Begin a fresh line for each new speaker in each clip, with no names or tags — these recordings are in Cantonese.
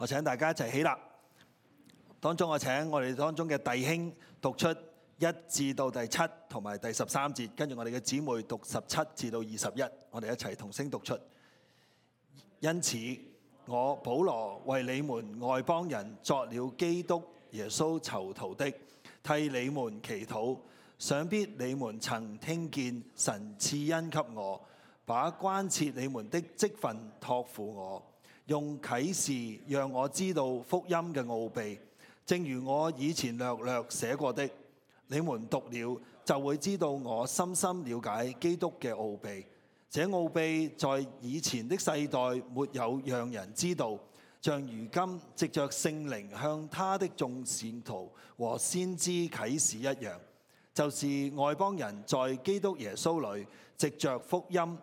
我請大家一齊起立。當中我請我哋當中嘅弟兄讀出1至到第7同埋第13節，跟住我哋嘅姊妹讀17至到21，我哋一齊同聲讀出。因此，我保羅為你們外邦人作了基督耶穌囚徒的，替你們祈禱。想必你們曾聽見神賜恩給我，把關切你們的職分託付我，用啟示讓我知道福音嘅奧秘，正如我以前略略寫過的。你們讀了就會知道我深深了解基督嘅奧秘。這奧秘在以前的世代沒有讓人知道，像如今藉着聖靈向他的眾使徒和先知啟示一樣，就是外邦人在基督耶穌裏藉着福音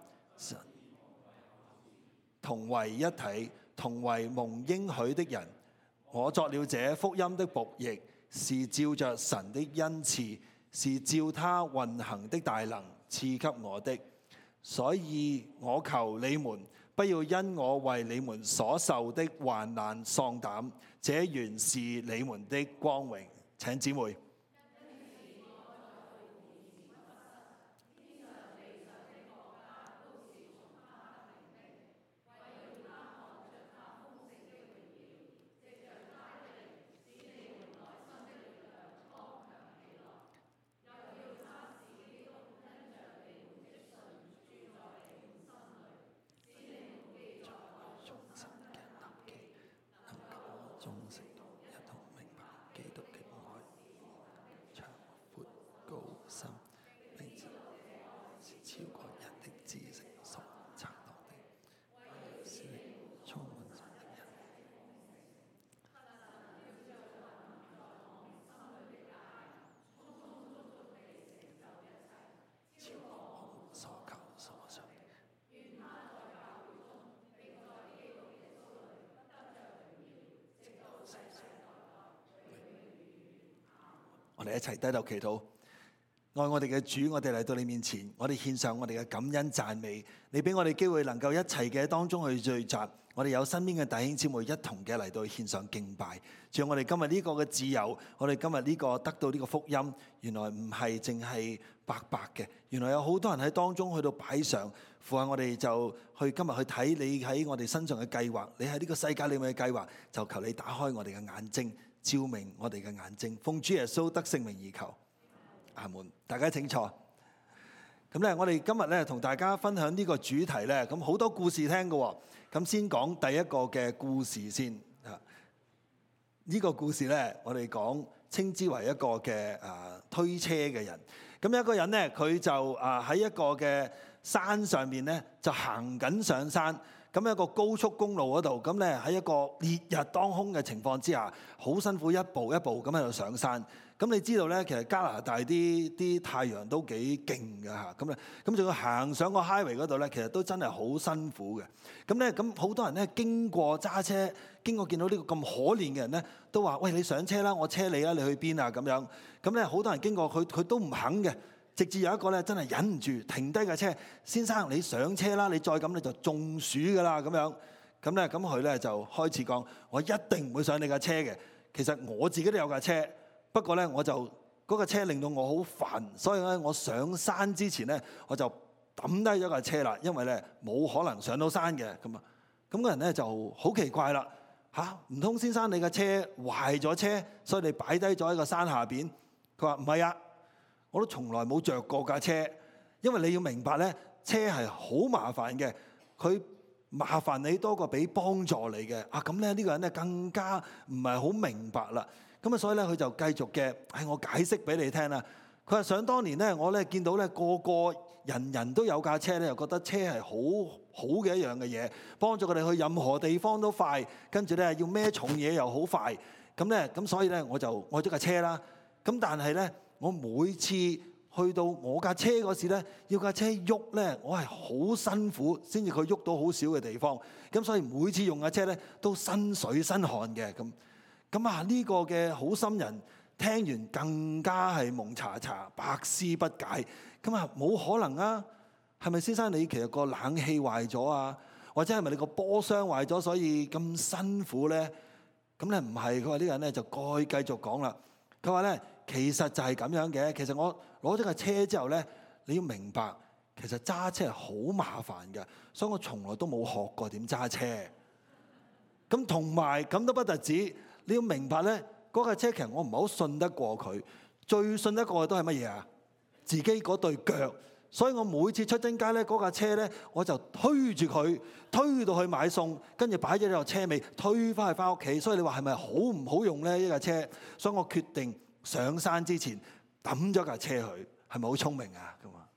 同為一體，同為蒙應許的人。我作了這福音的僕役，是照着神的恩賜，是照他運行的大能賜給我的。所以我求你們不要因我為你們所受的患難喪膽，這原是你們的光榮。請姊妹。我哋一齊低頭祈禱。愛我哋嘅主，我哋嚟到你面前，我哋獻上我哋嘅感恩讚美。你俾我哋機會能夠一齊嘅當中去聚集，我哋有身邊嘅弟兄姊妹一同嘅嚟到獻上敬拜。仲有我哋今日呢個嘅自由，我哋今日呢個得到呢個福音，原來唔係淨係白白嘅，原來有好多人喺當中去到擺上。父啊，我哋就去今日去睇你喺我哋身上嘅計劃，你喺呢個世界裏面嘅計劃，就求你打開我哋嘅眼睛，照明我哋嘅眼睛。奉主耶穌得聖名而求。阿門。大家請坐。咁咧，我哋今日咧同大家分享呢個主題咧，咁好多故事聽嘅喎。咁先講第一個嘅故事先。呢個故事咧，我哋講稱之為一個嘅推車嘅人。咁有一個人咧，佢就喺一個嘅山上面咧，就行緊上山。咁一個高速公路嗰度，咁咧喺一個烈日當空嘅情況之下，好辛苦一步一步咁喺度上山。咁你知道咧，其實加拿大啲太陽都幾勁㗎嚇，咁仲要行上個 highway 嗰度咧，其實都真係好辛苦嘅。咁好多人咧經過揸車，經過見到呢個咁可憐嘅人咧，都話：喂，你上車啦，我車你啦，你去邊啊？咁樣。咁咧好多人經過佢都唔肯嘅。直至有一個咧真係忍唔住停低架車，先生你上車啦，你再咁你就中暑㗎啦咁樣。咁佢咧就開始講：我一定唔會上你架車嘅。其實我自己都有架車。不過咧，我就嗰架車令到我好煩，所以咧我上山之前咧，我就抌低咗架車啦，因為咧冇可能上到山嘅咁啊。咁個人咧就好奇怪啦，唔通先生你架車壞咗車，所以你擺低咗喺個山下邊？佢話唔係啊，我都從來冇着過架車，因為你要明白咧，車係好麻煩嘅，佢麻煩你多過俾幫助你嘅。咁咧呢個人咧更加唔係好明白啦。咁所以咧佢就繼續嘅，我解釋俾你聽啦。佢話想當年咧，我咧見到咧個人都有架車咧，又覺得車係好好嘅一樣嘅嘢，幫助佢哋去任何地方都快，跟住咧要孭重嘢又好快。咁所以咧我就愛咗架車啦。咁但係咧，我每次去到我架車嗰時咧，要架車喐咧，我係好辛苦先至佢喐到好少嘅地方。咁所以每次用架車咧都身水身汗嘅咁。呢個嘅好心人聽完更加係蒙查查，百思不解。冇可能啊！係咪先生你其實個冷氣壞咗啊？或者係咪你個波箱壞咗，所以咁辛苦咧？ 咁咧唔係，佢話呢個人咧就再繼續講啦。佢話咧其實就係咁樣嘅。其實我攞咗架車之後咧，你要明白，其實揸車係好麻煩嘅，所以我從來都冇學過點揸車。咁同埋咁都不特止，你要明白咧，嗰架車其實我唔係好信得過佢。最信得過嘅都係乜嘢啊？自己嗰對腳。所以我每次出征街咧，嗰架車咧我就推住佢，推到去買餸，跟住擺咗喺個車尾，推翻去翻屋企。所以你話係咪好唔好用咧？呢架車，所以我決定上山之前抌咗架車佢，係咪好聰明啊？咁啊，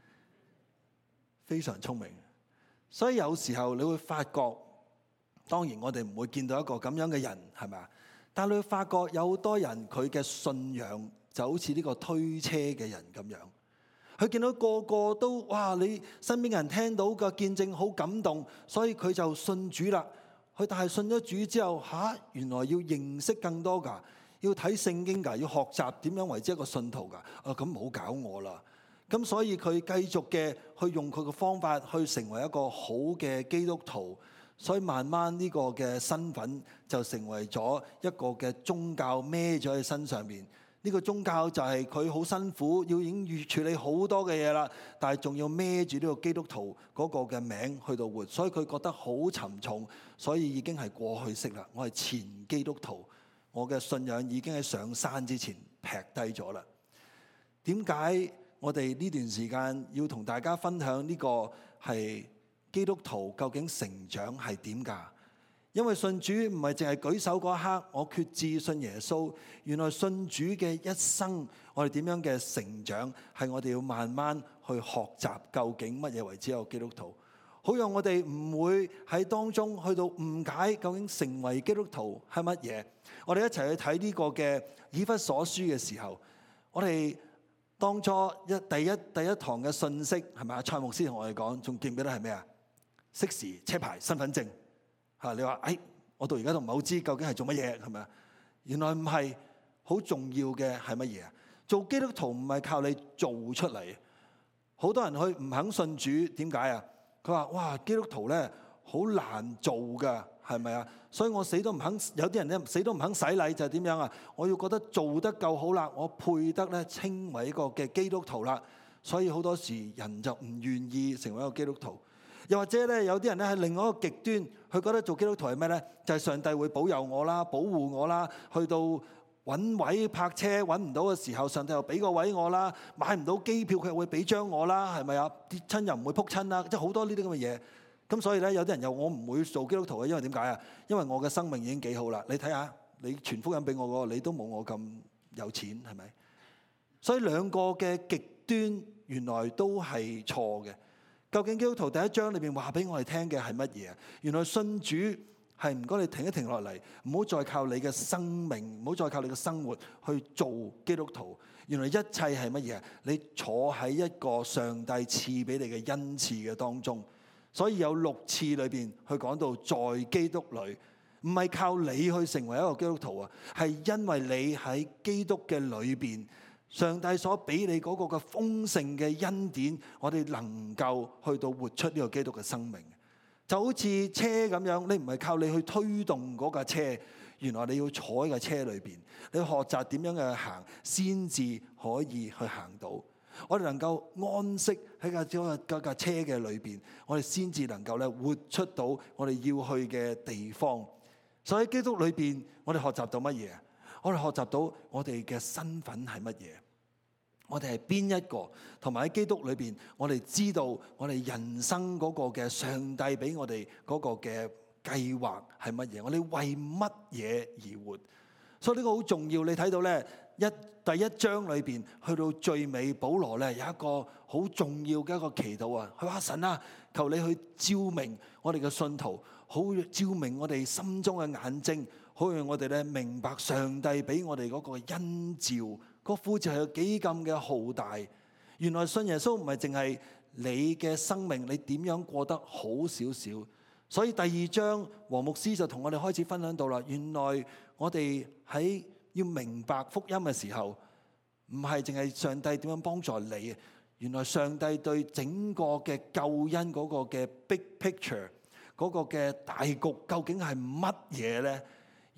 非常聰明。所以有時候你會發覺，當然我哋唔會見到一個咁樣嘅人，係咪啊？但係你會發覺有好多人佢嘅信仰就好似呢個推車嘅人咁樣。佢見到個個都哇，你身邊嘅人聽到嘅見證好感動，所以佢就信主啦。佢但係信咗主之後，原來要認識更多㗎，要睇聖經㗎，要學習點樣為之一個信徒㗎。咁唔好搞我啦。咁所以佢繼續嘅去用佢嘅方法去成為一個好嘅基督徒。所以慢慢呢個嘅身份就成為咗一個嘅宗教孭咗喺身上面。呢個宗教就係佢好辛苦，已經處理好多嘅嘢啦，但係仲要孭住呢個基督徒嗰個嘅名去到活，所以佢覺得好沉重，所以已經係過去式啦。我係前基督徒，我嘅信仰已經喺上山之前劈低咗啦。點解我哋呢段時間要同大家分享呢個係基督徒究竟成長係點㗎？因為信主唔係淨係舉手嗰一刻，我決志信耶穌。原來信主嘅一生，我哋點樣嘅成長，係我哋要慢慢去學習究竟乜嘢為之一個基督徒，好讓我哋唔會喺當中去到誤解究竟成為基督徒係乜嘢。我哋一齊去睇呢個嘅以弗所書嘅時候，我哋當初第一堂嘅信息係咪啊？蔡牧師同我哋講，仲記唔記得係咩啊？熄匙、車牌、身份證。你話我到而家都唔係好知究竟係做乜嘢，係咪啊？原來唔係，好重要嘅係乜嘢啊？做基督徒唔係靠你做出嚟。好多人去唔肯信主，點解啊？佢話哇，基督徒咧好難做㗎，係咪啊？所以我死都唔肯。有啲人咧死都唔肯洗禮，就係點樣啊？我要覺得做得夠好啦，我配得咧稱為一個嘅基督徒啦。所以好多時人就唔願意成為一個基督徒。又或者咧，有啲人咧喺另外一個極端，佢覺得做基督徒係咩咧？就係上帝會保佑我啦、保護我啦，去到揾位泊車揾唔到嘅時候，上帝又俾個位我啦；買唔到機票，佢又會俾張我啦，係咪啊？跌親又唔會仆親啦，即係好多呢啲咁嘅嘢。咁所以咧，有啲人又我唔會做基督徒嘅，因為點解啊？因為我嘅生命已經幾好啦。你睇下，你傳福音俾我嗰個，你都冇我咁有錢，係咪？所以兩個嘅極端原來都係錯嘅。究竟基督徒第一章裏邊話俾我哋聽嘅係乜嘢啊？原來信主係唔該你停一停落嚟，唔好再靠你嘅生命，唔好再靠你嘅生活去做基督徒。原來一切係乜嘢？你坐喺一個上帝賜俾你嘅恩賜嘅當中。所以有6次裏邊去講到在基督裏，唔係靠你去成為一個基督徒啊，係因為你喺基督嘅裏邊。上帝所俾你嗰個嘅豐盛嘅恩典，我哋能夠去到活出呢個基督嘅生命，就好似車咁樣，你唔係靠你去推動嗰架車，原來你要坐喺架車裏邊，你要學習點樣嘅行，先至可以去行到。我哋能夠安息喺架車嘅裏邊，我哋先至能夠咧活出到我哋要去嘅地方。所以喺基督裏邊，我哋學習到乜嘢？我哋學習到我哋嘅身份係乜嘢？我哋係邊一個？同埋喺基督裏邊，我哋知道我哋人生嗰個嘅上帝俾我哋嗰個嘅計劃係乜嘢？我哋為乜嘢而活？所以呢個好重要。你睇到咧，第一章裏邊去到最尾，保羅咧有一個好重要嘅一個祈禱啊！佢話神啊，求你去照明我哋嘅信徒，好照明我哋心中嘅眼睛。好讓我哋咧明白上帝俾我哋嗰個恩召，個呼召係有幾咁嘅浩大。原來信耶穌唔係淨係你嘅生命，你點樣過得好少少。所以第二章黃牧師就同我哋開始分享到啦。原來我哋喺要明白福音嘅時候，唔係淨係上帝點樣幫助你。原來上帝對整個嘅救恩嗰個嘅 big picture，嗰個嘅大局究竟係乜嘢咧？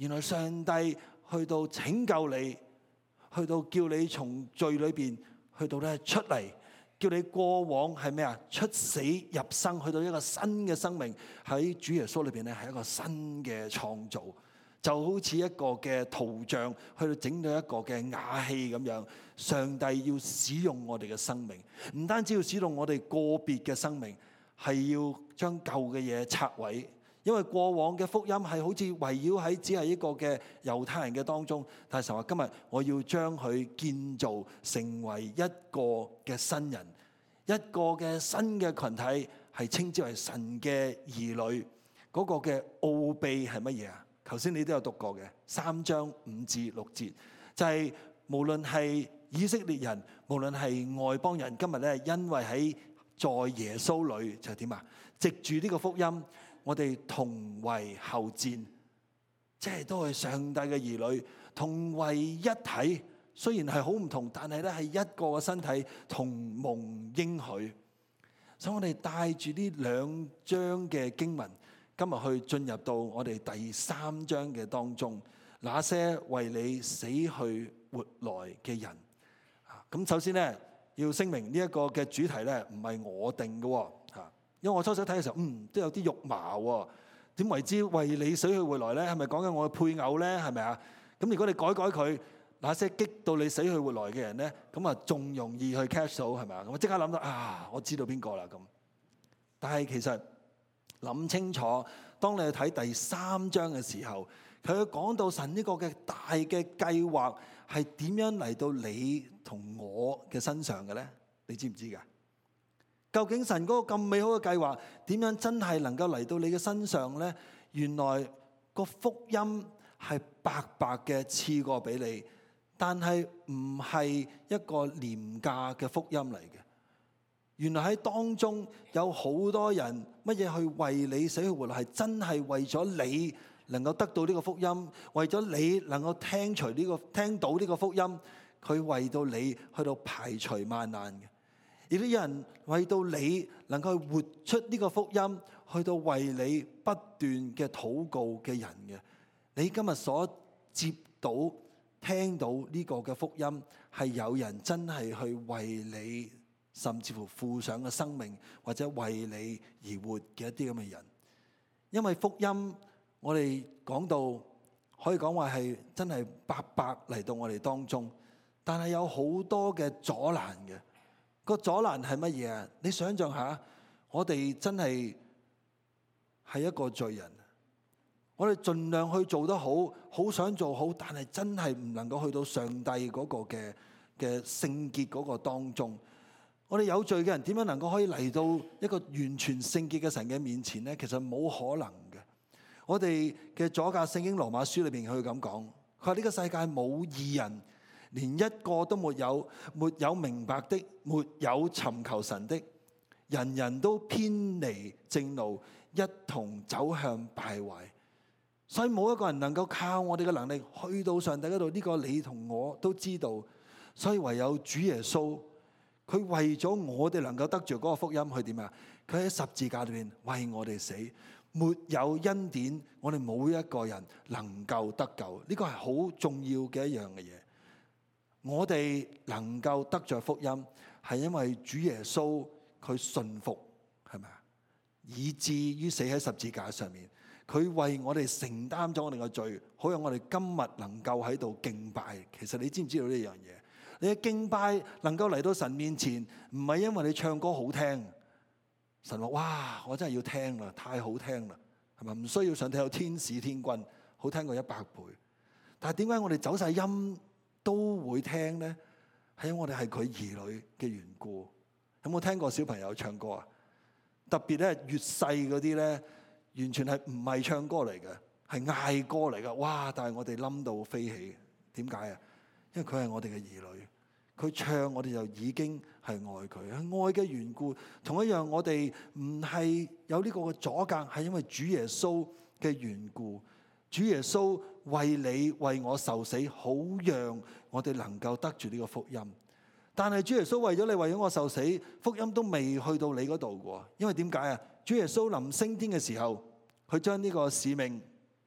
原來上帝去到拯救你，去到叫你從罪裏邊去到咧出嚟，叫你過往係咩啊？出死入生，去到一個新嘅生命，喺主耶穌裏邊咧係一個新嘅創造，就好似一個嘅圖像去到整到一個嘅瓦器咁樣。上帝要使用我哋嘅生命，唔單止要使用我哋個別嘅生命，係要將舊嘅嘢拆毀。因為過往嘅福音係好似圍繞喺只係一個嘅猶太人嘅當中，但係神話今日我要將佢建造成為一個嘅新人，一個嘅新嘅群體，係稱之為神嘅兒女。嗰個嘅奧秘係乜嘢啊？頭先你都有讀過嘅3章5至6節，就係無論係以色列人，無論係外邦人，今日咧因為在耶穌裏就係點啊？藉住呢個福音，我哋同為後嗣，即係都係上帝嘅兒女，同為一體。雖然係好唔同，但係咧係一個嘅身體，同蒙應許。所以我哋帶住呢2章嘅經文，今日去進入到我哋第3章嘅當中，那些為你死去活來嘅人。咁首先咧要聲明呢一個嘅主題咧唔係我定嘅。因為我初時睇嘅時候，都有啲肉麻喎。點為之為你死去活來咧？係咪講緊我嘅配偶咧？係咪啊？咁如果你改佢，那些激到你死去活來嘅人咧，咁啊仲容易去 catch 到，係咪啊？咁我即刻諗到啊，我知道邊個啦咁。但係其實諗清楚，當你去睇第3章嘅時候，佢講到神呢個嘅大嘅計劃係點樣嚟到你同我嘅身上嘅咧？你知唔知㗎？究竟神嗰個咁美好嘅計劃點樣真係能夠嚟到你嘅身上呢？原來個福音係白白嘅賜過俾你，但係唔係一個廉價嘅福音嚟嘅。原來喺當中有好多人乜嘢去為你死去活來，係真係為咗你能夠得到呢個福音，為咗你能夠聽到呢個福音，佢為到你去到排除萬難嘅。而啲人為到你能夠活出呢個福音，去到為你不斷嘅禱告嘅人嘅，你今日所接到聽到呢個嘅福音，係有人真係去為你，甚至乎付上嘅生命，或者為你而活嘅一啲咁嘅人。因為福音我哋講到可以講話係真係白白嚟到我哋當中，但係有好多嘅阻攔嘅。個阻攔係乜嘢啊？你想象下，我哋真係一個罪人，我哋盡量去做得好，好想做好，但係真係唔能夠去到上帝嗰個嘅聖潔嗰個當中。我哋有罪嘅人點樣能夠可以嚟到一個完全聖潔嘅神嘅面前呢？其實冇可能嘅。我哋嘅左教聖經羅馬書裏邊佢咁講，佢話呢個世界冇義人，連一個都沒有，沒有明白的，沒有尋求神的，人人都偏離正路，一同走向敗壞。所以冇一個人能夠靠我哋嘅能力去到上帝嗰度，呢個你同我都知道。所以唯有主耶穌，佢為咗我哋能夠得着嗰個福音，佢點啊？佢喺十字架裏面為我哋死，沒有恩典，我哋冇一個人能夠得救。呢個係好重要嘅一樣嘅嘢。我哋能夠得着福音，係因為主耶穌佢順服，係咪啊？以至於死喺十字架上面，佢為我哋承擔咗我哋嘅罪，好讓我哋今日能夠喺度敬拜。其實你知唔知道呢樣嘢？你嘅敬拜能夠嚟到神面前，唔係因為你唱歌好聽。神話哇，我真係要聽啦，太好聽啦，係咪？唔需要上帝有天使天君，好聽過100倍。但係點解我哋走晒音都會聽呢？係因為我哋係佢兒女嘅緣故。有冇聽過小朋友唱歌啊？特別咧越細嗰啲咧，完全係唔係唱歌嚟嘅，係嗌歌嚟噶。哇！但係我哋冧到飛起。點解啊？因為佢係我哋嘅兒女，佢唱我哋就已經係愛佢，係愛嘅緣故。同一樣，我哋唔係有呢個嘅阻隔，係因為主耶穌嘅緣故。主耶穌為你為我受死，好讓我哋能夠得住呢個福音。但係主耶穌為咗你為咗我受死，福音都未去到你嗰度嘅。因為點解啊？主耶穌臨升天嘅時候，佢將呢個使命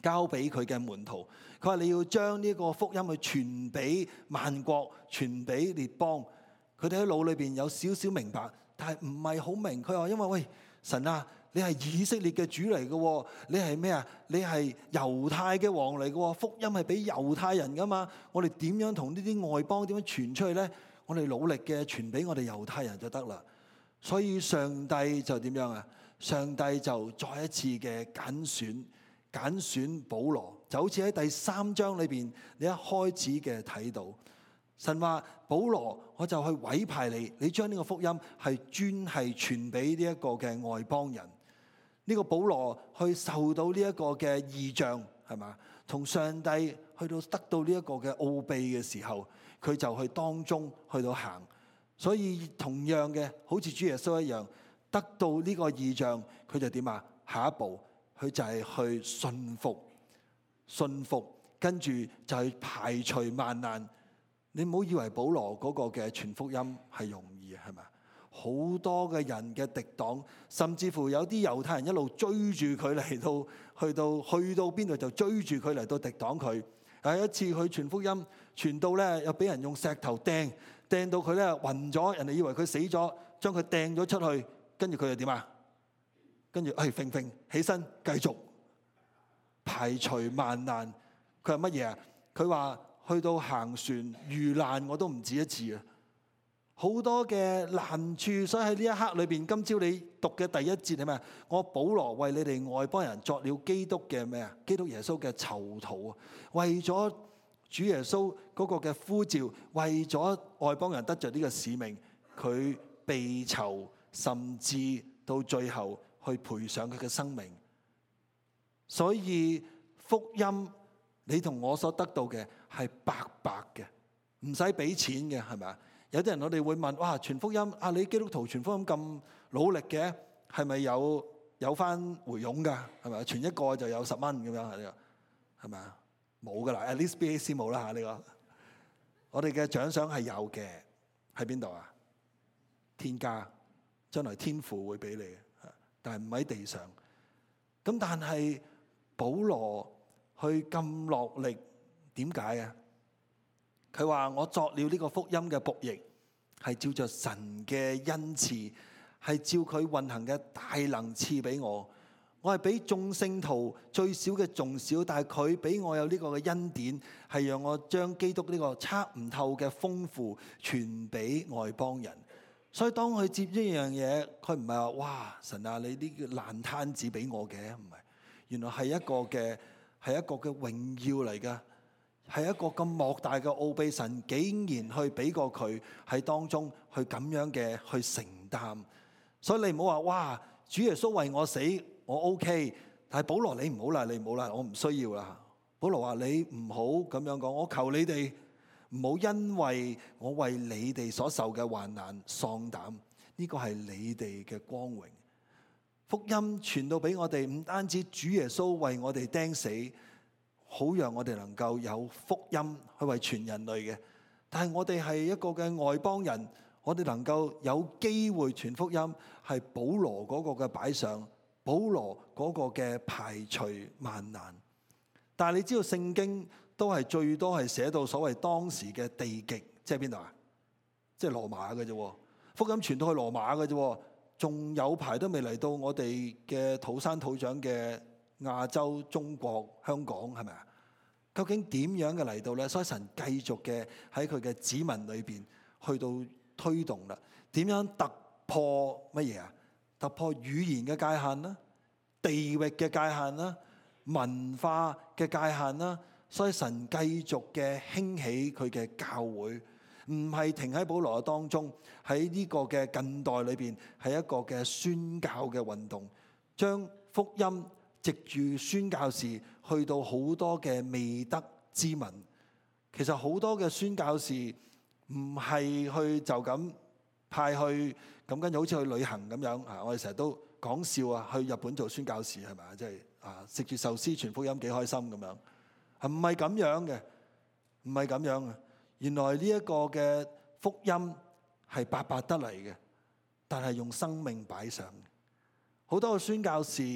交俾佢嘅門徒。佢話你要將呢個福音去傳俾萬國，傳俾列邦。佢哋喺腦裏邊有少少明白，但係唔係好明。佢話因為喂，神啊，你係以色列嘅主嚟嘅，你係咩啊？你係猶太嘅王嚟嘅，福音係俾猶太人噶嘛。我哋點樣同呢啲外邦點樣傳出去呢？我哋努力嘅傳俾我哋猶太人就得啦。所以上帝就點樣啊？上帝就再一次嘅揀選保羅，就好似喺第3章裏邊你一開始嘅睇到，神話保羅，我就去委派你，你將呢個福音係專係傳俾呢一個嘅外邦人。呢個保羅去受到呢一個嘅異象，係嘛？同上帝去到得到呢一個嘅奧秘嘅時候，佢就去當中去到行。所以同樣嘅，好似主耶穌一樣，得到呢個異象，佢就點啊？下一步佢就係去信服，跟住就去排除萬難。你唔好以為保羅嗰個嘅傳福音係容易，係咪？好多嘅人嘅敵擋，甚至乎有啲猶太人一路追住佢嚟到，去到邊度就追住佢嚟到敵擋佢。有一次佢傳福音，傳到咧又俾人用石頭掟到佢咧暈咗，人哋以為佢死咗，將佢掟咗出去，跟住佢又點啊？跟住揈起身繼續排除萬難。佢係乜嘢啊？佢話去到行船遇難我都唔止一次啊！好多嘅難處，所以喺呢一刻裏邊，今朝你讀嘅第一節係咩？我保羅為你哋外邦人作了基督嘅咩啊？基督耶穌嘅囚徒啊！為咗主耶穌嗰個嘅呼召，為咗外邦人得着呢個使命，佢被囚，甚至到最後去賠上佢嘅生命。所以福音你同我所得到嘅係白白嘅，唔使俾錢嘅，係咪啊？有啲人我哋會問：哇，傳福音啊，你基督徒傳福音咁努力嘅，係咪有翻回傭㗎？係咪？傳一個就有10蚊咁樣係咪啊？冇㗎啦 ，at least BAC 冇啦嚇呢個。我哋嘅獎賞係有嘅，喺邊度啊？天家，將來天父會俾你，但係唔喺地上。咁但係保羅去咁落力，點解啊？佢話我作了呢個福音嘅僕役，係照着神嘅恩賜，係照佢運行嘅大能賜俾我。我係比眾聖徒最少嘅仲少，但係佢俾我有呢個嘅恩典，係讓我將基督呢個測唔透嘅豐富傳俾外邦人。所以當佢接呢樣嘢，佢唔係話哇，神啊，你呢個爛攤子俾我嘅，唔係，原來係一個嘅榮耀嚟㗎。係一個咁莫大嘅奧秘，神竟然去俾過佢喺當中去咁樣嘅去承擔。所以你唔好話哇，主耶穌為我死，我 OK。但係保羅你唔好啦，我唔需要啦。保羅話你唔好咁樣講，我求你哋唔好因為我為你哋所受嘅患難喪膽。呢個係你哋嘅光榮。福音傳到俾我哋，唔單止主耶穌為我哋釘死，好讓我哋能夠有福音去為全人類嘅，但係我哋係一個嘅外邦人，我哋能夠有機會傳福音，係保羅嗰個嘅擺上，保羅嗰個嘅排除萬難。但係你知道聖經都係最多係寫到所謂當時嘅地極，即係邊度啊？即係羅馬嘅啫，福音傳到去羅馬嘅啫，仲有排都未嚟到我哋嘅土生土長嘅亞洲、中國、香港，係咪啊？究竟點樣嘅嚟到呢？所以神繼續嘅喺佢嘅子民裏邊去到推動啦。點樣突破乜嘢啊？突破語言嘅界限啦，地域嘅界限啦，文化嘅界限啦。所以神繼續嘅興起佢嘅教會，唔係停喺保羅當中，喺呢個嘅近代裏邊係一個嘅宣教嘅運動，將福音藉住宣教士去到好多嘅未得之民。其實好多嘅宣教士唔係去就咁派去，咁跟住好似去旅行咁樣啊！我哋成日都講笑啊，去日本做宣教士係咪啊？即係啊，食住壽司傳福音幾開心咁樣，係唔係咁樣嘅？唔係咁樣嘅。原來呢一個嘅福音係白白得嚟嘅，但係用生命擺上。好多嘅宣教士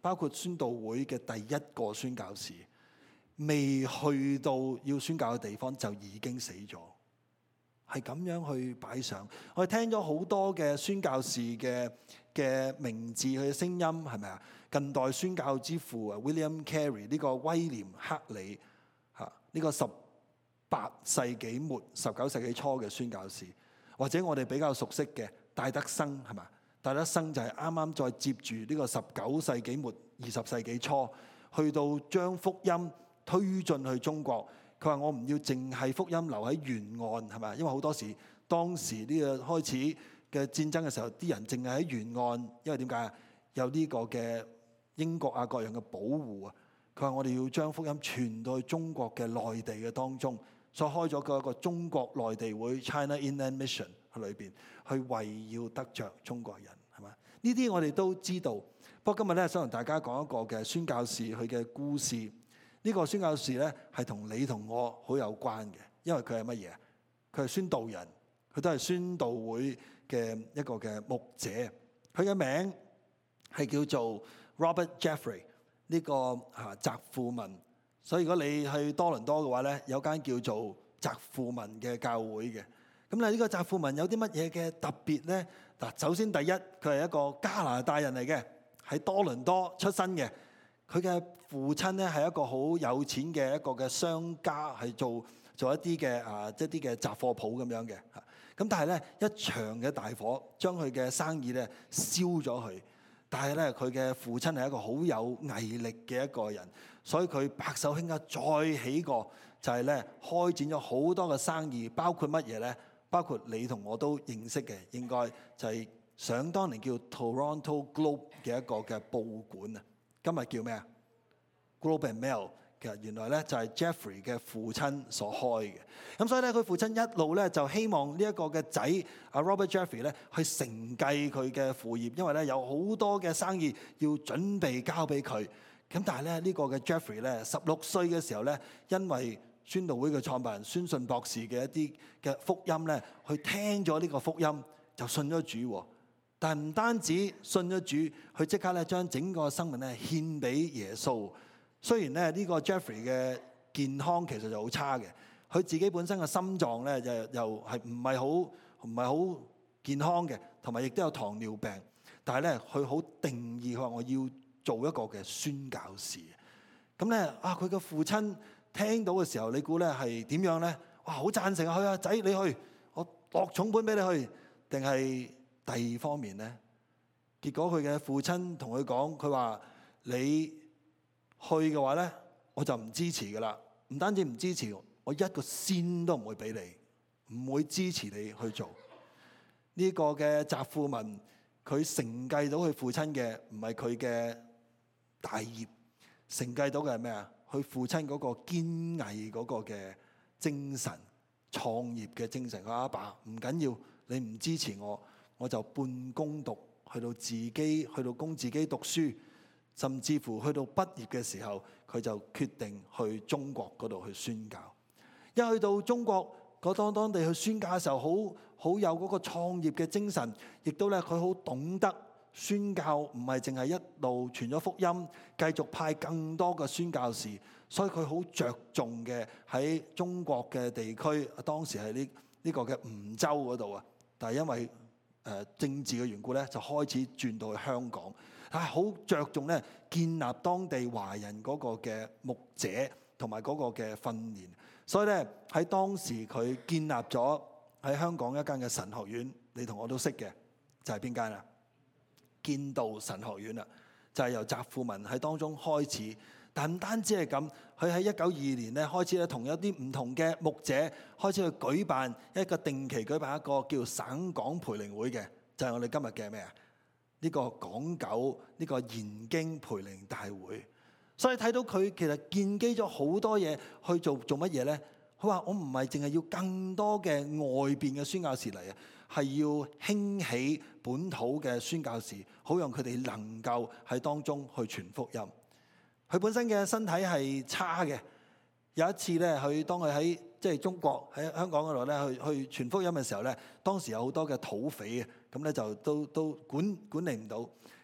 包括宣道會嘅第一個宣教士，未去到要宣教嘅地方就已經死咗，係咁樣去擺上。我哋聽咗好多嘅宣教士嘅名字，佢嘅聲音係咪啊？近代宣教之父啊 William Carey， 呢個威廉克里嚇，呢個18世紀末19世紀初嘅宣教士，或者我哋比較熟悉嘅戴德生係嘛？戴德生就係啱啱再接住呢個19世紀末20世紀初，去到將福音推進去中國。佢話：我唔要淨係福音留喺沿岸係嘛？因為好多時當時呢個開始嘅戰爭嘅時候，啲人淨係喺沿岸，因為點解啊？有呢個嘅英國啊各樣嘅保護啊。佢話：我哋要將福音傳到去中國嘅內地嘅當中，所以開咗一個中國內地會 China Inland Mission 喺裏邊，去為要得着中國人係嘛？呢啲我哋都知道。不過今日咧，想同大家講一個嘅宣教士佢嘅故事。呢個宣教士咧係同你同我好有關嘅，因為佢係乜嘢？佢係宣道人，佢都係宣道會嘅一個嘅牧者。佢嘅名係叫做 Robert Jeffrey， 呢個澤富文。所以如果你去多倫多嘅話咧，有間叫做澤富文嘅教會嘅。咁咧呢個澤富文有啲乜嘢嘅特別咧？嗱，首先第一，佢係一個加拿大人嚟嘅，喺多倫多出生嘅。佢嘅父親咧係一個好有錢嘅一個嘅商家，係做一啲嘅即係啲嘅雜貨鋪咁樣嘅。咁但係咧一場嘅大火將佢嘅生意咧燒咗佢。但係咧佢嘅父親係一個好有毅力嘅一個人，所以佢白手興家再起過，就係咧開展咗好多嘅生意，包括乜嘢咧？包括你同我都認識嘅，應該就係想當年叫 Toronto Globe 嘅一個嘅報館啊。今日叫咩啊 ？Globe and Mail， 其實原來咧就係 Jeffrey 嘅父親所開嘅。咁所以咧佢父親一路咧就希望呢一個嘅仔阿 Robert Jeffrey 咧去承繼佢嘅父業，因為咧有好多嘅生意要準備交俾佢。咁但係咧呢個嘅 Jeffrey 咧16歲嘅時候咧，因為宣道會嘅創辦人宣信博士嘅一啲嘅福音咧，佢聽咗呢個福音就信咗主。但係唔單止信咗主，佢即刻咧將整個生命咧獻俾耶穌。雖然咧呢個 Jeffrey 嘅健康其實就好差嘅，佢自己本身嘅心臟咧又係唔係好健康嘅，同埋亦都有糖尿病。但係咧佢好定義，佢話我要做一個嘅宣教士。咁咧佢嘅父親聽到嘅時候，你估咧係點樣咧？哇，好贊成啊！去啊，仔你去，我落重本俾你去，定係？第二方面咧，結果佢嘅父親同佢講，佢話你去嘅話咧，我就唔支持噶啦。唔單止唔支持，我一個仙都唔會俾你，唔會支持你去做呢個嘅澤富文。佢承繼到佢父親嘅唔係佢嘅大業，承繼到嘅係咩啊？佢父親嗰個堅毅嗰個嘅精神，創業嘅精神。佢話阿爸唔緊要，你唔支持我。我就半工讀，去到供自己讀書，甚至乎去到畢業嘅時候，佢就決定去中國嗰度去宣教。一去到中國當地去宣教嘅時候，好有嗰個創業嘅精神，亦都咧佢好懂得宣教，唔係淨係一路傳咗福音，繼續派更多嘅宣教士。所以佢好着重嘅喺中國嘅地區，當時係呢個嘅梧州嗰度啊，但係因為政治嘅緣故咧，就開始轉到去香港。好着重咧建立當地華人嗰個嘅牧者同埋嗰個嘅訓練。所以咧喺當時佢建立咗喺香港一間嘅神學院，你同我都識嘅，就係邊間啊？建道神學院啦，就係由澤富文喺當中開始。但唔單止係咁，佢喺1922年咧開始咧同一啲唔同嘅牧者開始去舉辦一個定期舉辦一個叫省港培靈會嘅，就係我哋今日嘅咩啊？呢個港九呢個研經培靈大會。所以睇到佢其實建基咗好多嘢去做乜嘢咧？佢話我唔係淨係要更多嘅外邊嘅宣教士嚟啊，係要興起本土嘅宣教士，好讓佢哋能夠喺當中去傳福音。佢本身嘅身體係差嘅，有一次咧，當佢喺即係中國喺香港嗰度咧去傳福音嘅時候咧，當時有好多嘅土匪啊，咁咧就都管理唔到。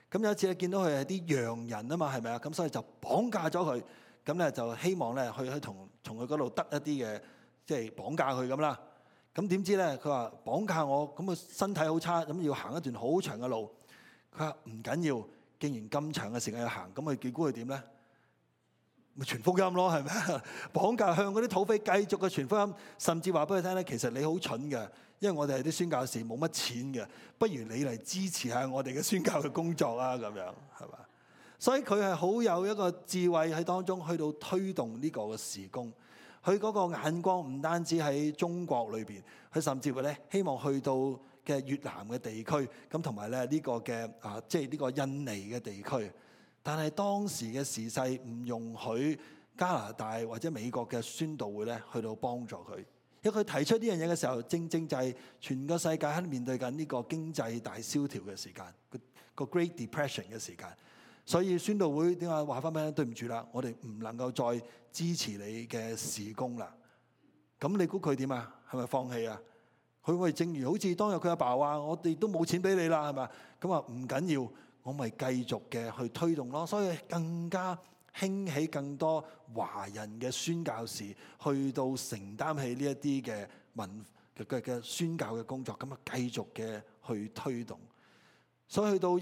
咁有一次咧見到佢係啲洋人啊嘛，係咪啊？咁所以就綁架咗佢，咁咧就希望咧去從佢嗰度得一啲嘅，即係綁架佢咁啦。咁點知咧佢話綁架我，咁佢身體好差，咁要行一段好長嘅路。佢話唔緊要，既然咁長嘅時間要行，咁佢結果佢點咧？咪傳福音咯，係咪啊？綁架向嗰啲土匪繼續嘅傳福音，甚至話俾佢聽咧，其實你好蠢嘅，因為我哋係啲宣教士冇乜錢嘅，不如你嚟支持下我哋嘅宣教嘅工作啊，咁樣係嘛？所以佢係好有一個智慧喺當中，去到推動呢個嘅事工。佢嗰個眼光唔單止喺中國裏邊，佢甚至乎咧希望去到嘅越南嘅地區，咁同埋咧呢個嘅即係呢個印尼嘅地區。但係當時嘅時勢唔容許加拿大或者美國嘅宣道會咧去到幫助佢，因為佢提出呢樣嘢嘅時候，正正就係全個世界喺面對緊呢個經濟大蕭條嘅時間，個 Great Depression 嘅時間。所以宣道會點解話翻俾你對唔住啦？我哋唔能夠再支持你嘅事工啦。咁你估佢點啊？係咪放棄啊？佢會正如好似當日佢阿爸話：我哋都冇錢俾你啦，係咪？咁話唔緊要。我咪繼續嘅去推動咯，所以更加興起更多華人嘅宣教士去到承擔起呢一啲嘅宣教嘅工作，咁啊繼續嘅去推動。所以去到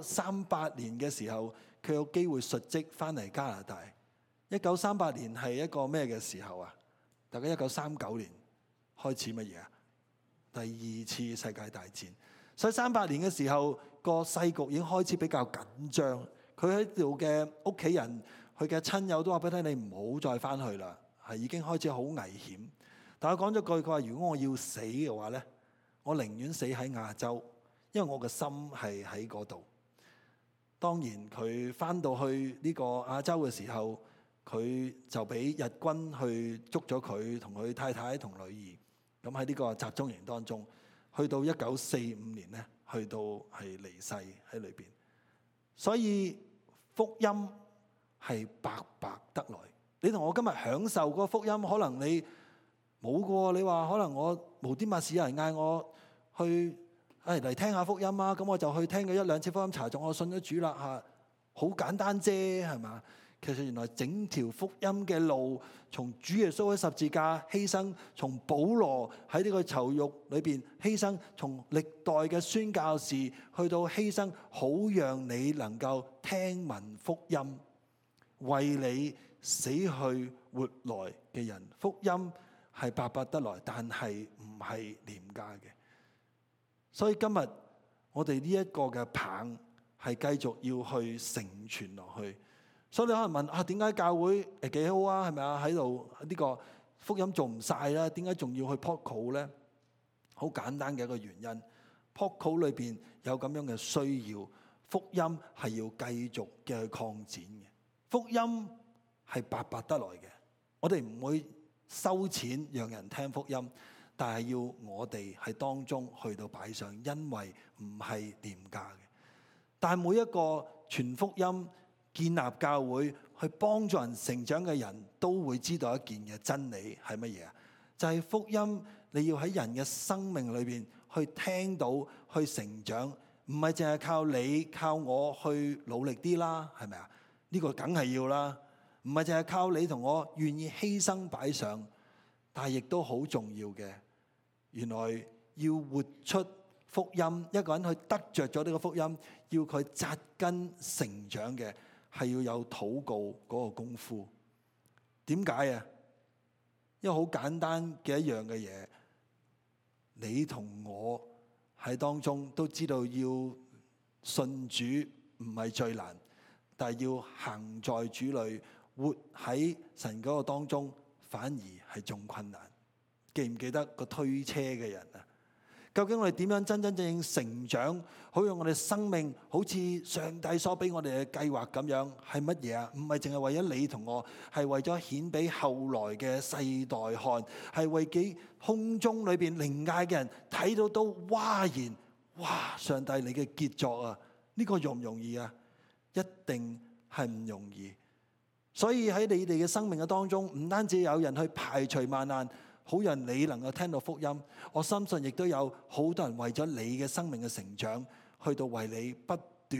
1938年嘅時候，佢有機會述職翻嚟加拿大。1938年係一個咩嘅時候啊？大概1939年開始乜嘢啊？第二次世界大戰。所以38年嘅時候，個世局已經開始比較緊張。佢喺度嘅屋企人、佢嘅親友都話俾佢聽：你唔好再翻去啦，係已經開始好危險。但係佢講咗句：佢話如果我要死嘅話咧，我寧願死喺亞洲，因為我嘅心係喺嗰度。當然佢翻到去呢個亞洲嘅時候，佢就俾日軍去捉咗佢同佢太太同女兒。咁喺呢個集中營當中。去到1945年咧，去到係離世喺裏邊，所以福音係白白得來。你同我今日享受嗰個福音，可能你冇過。你話可能我無端白事有人嗌我去嚟聽下福音啊，咁我就去聽佢一兩次福音查咗，我信咗主啦嚇，好簡單啫，係嘛？其實原來整條福音嘅路，從主耶穌喺十字架犧牲，從保羅喺呢個囚獄裏邊犧牲，從歷代嘅宣教士去到犧牲，好讓你能夠聽聞福音，為你死去活來嘅人，福音係白白得來，但係唔係廉價嘅。所以今日我哋呢一個嘅棒係繼續要去承傳落去。所以你可能問點解教會幾好啊？係咪啊？喺度呢個福音做唔晒啦？點解仲要去 POCO 咧？好簡單嘅一個原因 ，POCO 裏邊有咁樣嘅需要，福音係要繼續嘅去擴展嘅。福音係白白得來嘅，我哋唔會收錢讓人聽福音，但係要我哋喺當中去到擺上，因為唔係廉價嘅。但係每一個傳福音、建立教會去幫助人成長嘅人都會知道一件嘅真理係乜嘢啊？就係福音你要喺人嘅生命裏邊去聽到、去成長，唔係淨係靠你、靠我去努力啲啦，係咪啊？呢個梗係要啦，唔係淨係靠你同我願意犧牲擺上，但係亦都好重要嘅。原來要活出福音，一個人去得着咗呢個福音，要佢扎根成長嘅。係要有禱告嗰個功夫。點解啊？因為好簡單嘅一樣嘅嘢，你同我喺當中都知道要信主唔係最難，但係要行在主裏，活喺神嗰個當中，反而係仲困難。記唔記得個推車嘅人啊？究竟我哋點樣真真正正成長，好讓我哋生命好似上帝所俾我哋嘅計劃咁樣，係乜嘢啊？唔係淨係為咗你同我，係為咗顯俾後來嘅世代看，係為幾空中裏邊靈界嘅人睇到都嘩然，哇！上帝你嘅傑作啊，呢個容唔容易啊？一定係唔容易。所以喺你哋嘅生命嘅當中，唔單止有人去排除萬難，好讓你能夠聽到福音，我相信亦都有好多人為咗你嘅生命嘅成長，去到為你不斷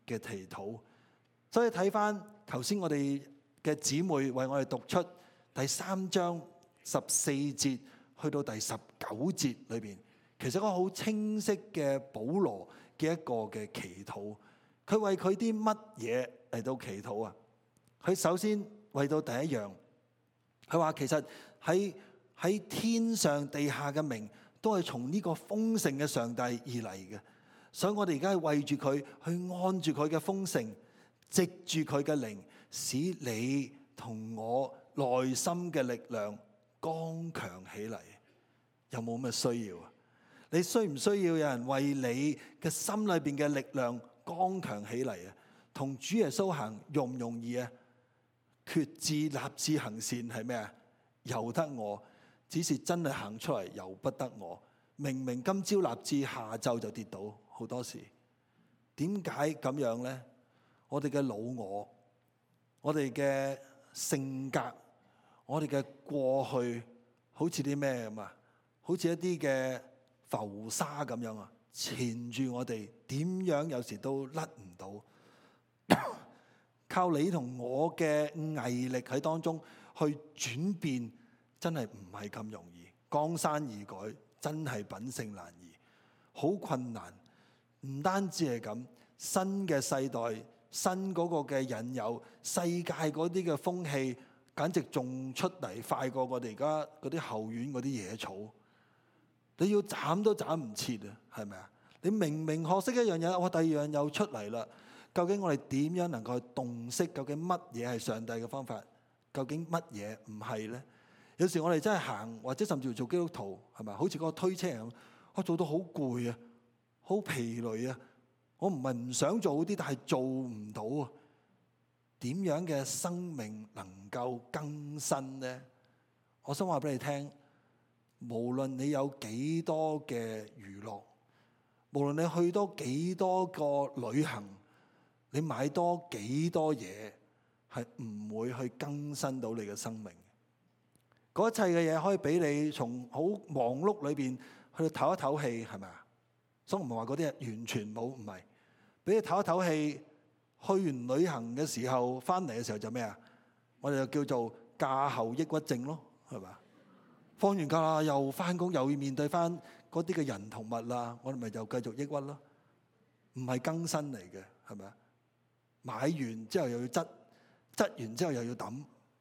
嘅祈禱。所以睇翻頭先我哋嘅姊妹為我哋讀出第3章14節去到第19節裏邊，其實一個好清晰嘅保羅嘅一個嘅祈禱。佢為佢啲乜嘢嚟到祈禱啊？佢首先為到第一樣，佢話其實喺天上地下嘅名都係從呢個豐盛嘅上帝而嚟嘅，所以我哋而家係為住佢，去按住佢嘅豐盛，藉住佢嘅靈，使你同我內心嘅力量剛強起嚟。有冇咁嘅需要啊？你需唔需要有人為你嘅心裏邊嘅力量剛強起嚟啊？同主耶穌行容唔容易啊？決志立志行善係咩啊？由得我，只是真係行出嚟由不得我。明明今朝立志，下晝就跌倒，好多時。點解咁樣呢？我哋嘅老我，我哋嘅性格，我哋嘅過去，好似啲咩咁啊？好似一啲嘅浮沙咁樣啊，纏住我哋，點樣有時都甩唔到。靠你同我嘅毅力喺當中去轉變，真係唔係咁容易。江山易改，真係品性難移，好困難。唔單止係咁，新嘅世代，新嗰個嘅引誘，世界嗰啲嘅風氣，簡直仲出嚟快過我哋而家嗰啲後院嗰啲野草。你要斬都斬唔切啊，係咪啊？你明明學識一樣嘢，我第二樣又出嚟啦。究竟我哋點樣能夠去洞悉究竟乜嘢係上帝嘅方法？究竟乜嘢唔係呢？有時我哋真係行，或者甚至乎做基督徒，係咪？好似嗰個推車咁，我做到好攰啊，好疲累啊。我唔係唔想做好啲，但係做唔到啊。點樣嘅生命能夠更新呢？我想話俾你聽，無論你有幾多嘅娛樂，無論你去多幾多個旅行，你買多幾多嘢，係唔會去更新到你嘅生命。嗰一切嘅嘢可以俾你從好忙碌裏邊去唞一唞氣，係咪啊？所以唔係話嗰啲係完全冇，唔係。俾你唞一唞氣，去完旅行嘅時候，翻嚟嘅時候就咩啊？我哋就叫做假後抑鬱症咯，係咪啊？放完假啦，又翻工，又要面對翻嗰啲嘅人同物啦，我哋咪就繼續抑鬱咯。唔係更新嚟嘅，係咪啊？買完之後又要執完之後又要抌，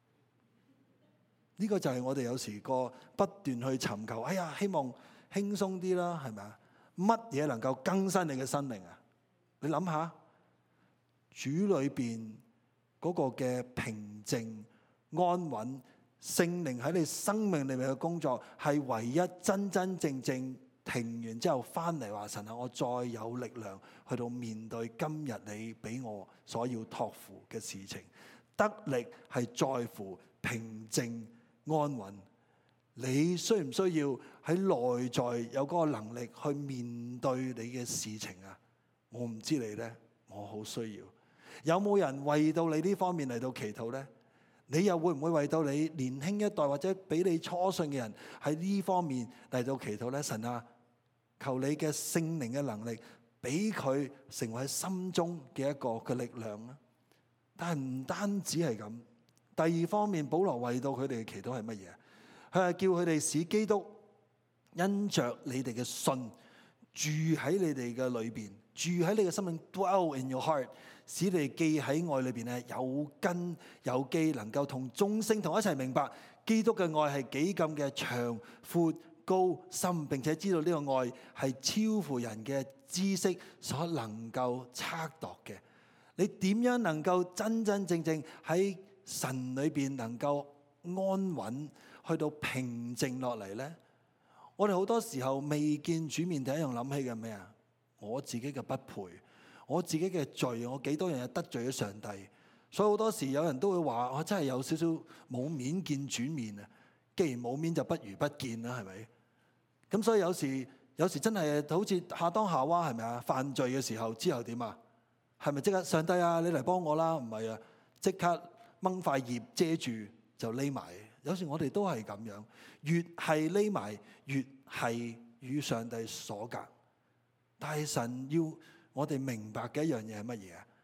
呢個就係我哋有時個不斷去尋求。哎呀，希望輕鬆啲啦，係咪啊？乜嘢能夠更新你嘅生命啊？你諗下，主裏邊嗰個嘅平靜安穩，聖靈喺你生命裏面嘅工作，係唯一真真正正停完之後翻嚟話，神啊，我再有力量去到面對今日你俾我所要託付嘅事情。得力係在乎平靜安穩。你需唔需要喺內在有嗰個能力去面對你嘅事情啊？我唔知你呢，我好需要。有冇人為到你呢方面嚟到祈禱呢？你又會唔會為到你年輕一代或者俾你初信嘅人喺呢方面嚟到祈禱呢？神啊，求你嘅聖靈嘅能力，俾佢成為心中嘅一個嘅力量啊！但係唔單止係咁，第二方面，保羅為到佢哋嘅祈禱係乜嘢？佢係叫佢哋使基督因着你哋嘅信住喺你哋嘅裏邊，住喺你嘅生命 dwell in your heart， 使你記喺愛裏邊咧有根有基，能夠同眾聖同一齊明白基督嘅愛係幾咁嘅長闊高深，並且知道呢個愛係超乎人嘅知識所能夠測度嘅。你點樣能夠真真正正喺神裏邊能夠安穩，去到平靜落嚟呢？我哋好多時候未見主面，第一樣諗起嘅咩啊？我自己嘅不配，我自己嘅罪，我幾多樣嘢得罪咗上帝，所以好多時有人都會話：我真係有少少冇面見主面啊！既然冇面，就不如不見啦，係咪？咁所以有時真係好似亞當夏娃係咪啊？犯罪嘅時候之後點啊？係咪即刻上帝啊？你嚟幫我啦？唔係啊，即刻掹塊葉遮住就匿埋。有時我哋都係咁樣，越係匿埋，越係與上帝所隔。但係神要我哋明白嘅一樣嘢係乜嘢啊？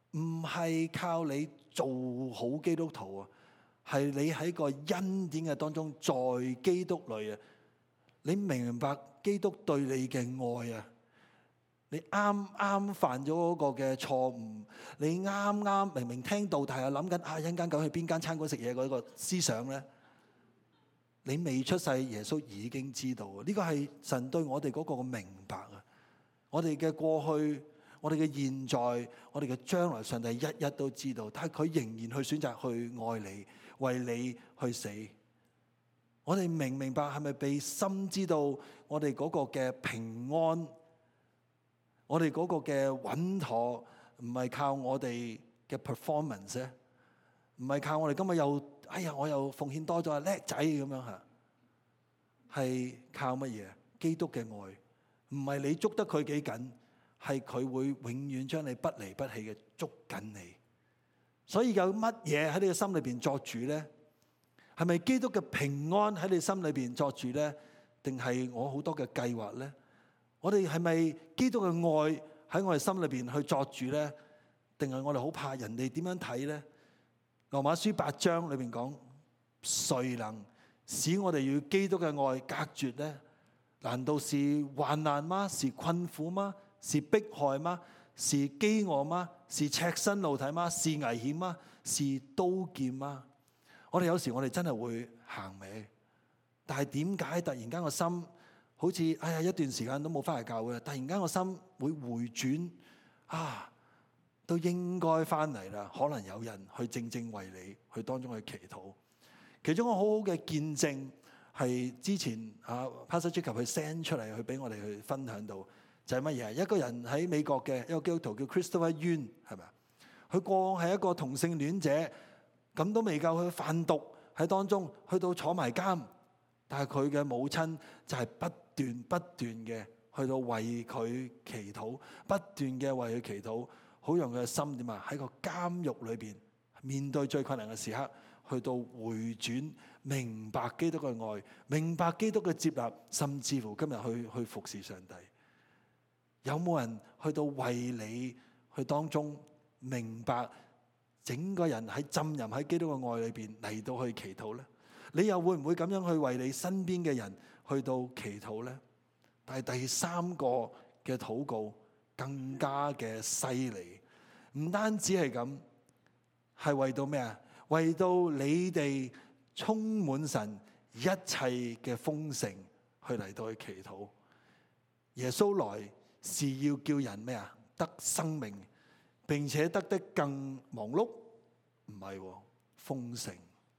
唔係靠你做好基督徒啊，係你喺個恩典嘅當中，在基督裏啊，你明唔明白基督對你嘅愛啊？你啱啱犯咗嗰個嘅錯誤，你啱啱明明聽道，但係諗緊一陣間究竟去邊間餐館食嘢嗰個思想咧，你未出世，耶穌已經知道啊！呢個係神對我哋嗰個嘅明白啊！我哋嘅過去，我哋嘅現在，我哋嘅將來，上帝一一都知道，但係佢仍然去選擇去愛你，為你去死。我哋明唔明白係咪被深知道我哋嗰個嘅平安？我哋嗰個嘅穩妥唔係靠我哋嘅 performance 咧，唔係靠我哋今日我又奉獻多咗叻仔咁樣嚇，係靠乜嘢？基督嘅愛，唔係你捉得佢幾緊，係佢會永遠將你不離不棄嘅捉緊你。所以有乜嘢喺你嘅心裏邊作主咧？係咪基督嘅平安喺你心裏邊作主咧？定係我好多嘅計劃咧？我哋係咪基督嘅愛喺我哋心裏邊去作主咧？定係我哋好怕人哋點樣睇咧？羅馬書8章裏邊講，誰能使我哋與基督嘅愛隔絕咧？難道是患難嗎？是困苦嗎？是迫害嗎？是飢餓嗎？是赤身露體嗎？是危險嗎？是刀劍嗎？我哋有時我哋真係會行歪，但係點解突然間個心好似一段時間都冇翻嚟教會，突然間個心會回轉都應該翻嚟啦。可能有人去正正為你去當中去祈禱。其中一個好好嘅見證係之前Pastor Jacob 去 send 出嚟去俾我哋去分享到，就係乜嘢？一個人喺美國嘅一個基督徒叫 Christopher Yuen， 係咪啊？佢過往係一個同性戀者，咁都未夠佢販毒喺當中，去到坐埋監。但係佢嘅母親就係不斷嘅去到為佢祈禱，不斷嘅為佢祈禱，好讓佢嘅心點啊？喺個監獄裏邊面對最困難嘅時刻，去到回轉，明白基督嘅愛，明白基督嘅接納，甚至乎今日去服侍上帝。有冇人去到為你去當中明白整個人喺浸淫喺基督嘅愛裏邊嚟到去祈禱咧？你又會唔會咁樣去為你身邊嘅人去到祈禱咧？但係第三個嘅禱告更加嘅犀利，唔單止係咁，係為到咩啊？為到你哋充滿神一切嘅豐盛去嚟到去祈禱。耶穌來是要叫人咩啊？得生命，並且得更忙碌，唔係豐盛。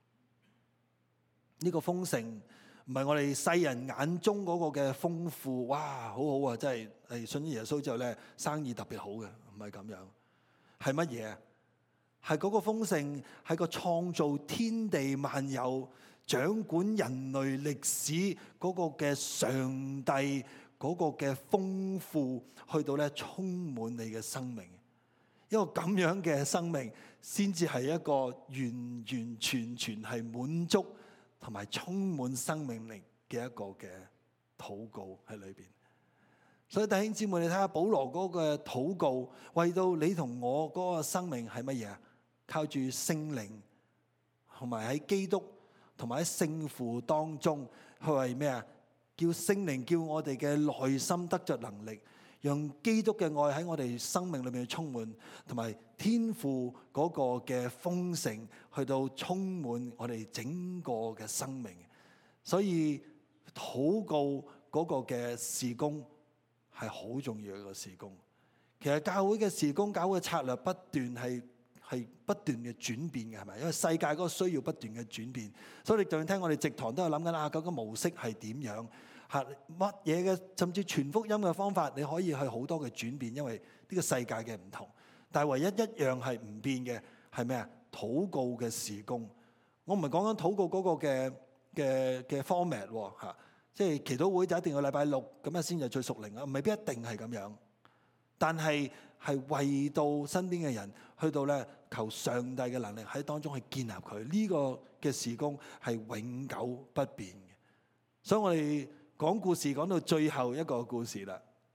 呢個豐盛唔係我哋世人眼中嗰個嘅豐富，哇，好好啊！真係信咗耶穌之後咧，生意特別好嘅，唔係咁樣。係乜嘢啊？係嗰個豐盛，係個創造天地萬有、掌管人類歷史嗰個嘅上帝嗰個嘅豐富，去到咧充滿你嘅生命。一個咁樣嘅生命，先至係一個完完全全係滿足同埋充滿生命力嘅一個嘅禱告喺裏邊。所以弟兄姊妹，你睇下保羅嗰個禱告，為到你同我嗰個生命係乜嘢啊？靠住聖靈，同埋喺基督，同埋喺聖父當中，佢為咩啊？叫聖靈叫我哋嘅內心得着能力，讓基督嘅愛喺我哋生命裏面充滿，同埋天父嗰個嘅豐盛去到充滿我哋整個嘅生命。所以禱告嗰個嘅事工係好重要嘅一個事工。其實教會嘅事工、教會嘅策略不斷係不斷嘅轉變嘅，係咪？因為世界嗰個需要不斷嘅轉變，所以你就要聽我哋直堂都有諗緊究竟模式係點樣？乜嘢嘅，甚至傳福音嘅方法，你可以去好多嘅轉變，因為呢個世界嘅唔同。但係唯一一樣係唔變嘅係咩啊？禱告嘅事工。我唔係講緊禱告嗰個嘅 format 喎，即係祈禱會就一定要禮拜六咁啊先至最屬靈啊，未必一定係咁樣。但係為到身邊嘅人去到咧求上帝嘅能力喺當中去建立佢，呢個嘅事工係永久不變嘅。所以我哋講故事講到最後一個故事啦，